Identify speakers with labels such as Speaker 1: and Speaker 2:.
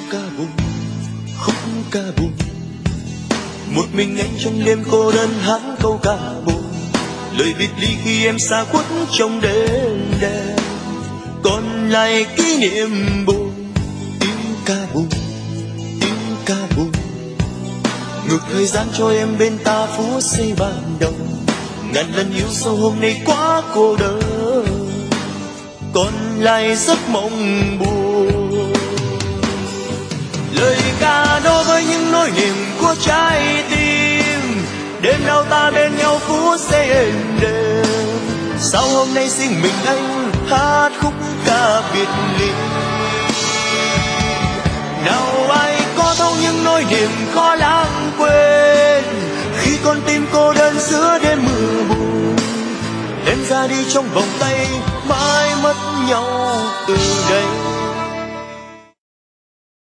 Speaker 1: ca buồn, khúc ca buồn. Một mình anh trong đêm cô đơn hát câu ca buồn, lời biệt ly khi em xa khuất trong đêm đen, còn lại kỷ niệm buồn. Tiếng ca buồn, tiếng ca buồn, ngược thời gian cho em bên ta phút giây ban đầu. Ngàn lần yêu sâu hôm nay quá cô đơn, còn lại giấc mộng buồn. Lời ca đối với những nỗi niềm của trái tim, đêm nào ta bên nhau phút giây êm đềm. Sao hôm nay riêng mình anh hát khúc ca biệt ly? Nào ai có thấu những nỗi niềm khó lãng quên, khi con tim cô đơn giữa đêm mưa buồn. Em ra đi trong vòng tay, mãi mất nhau từ đây.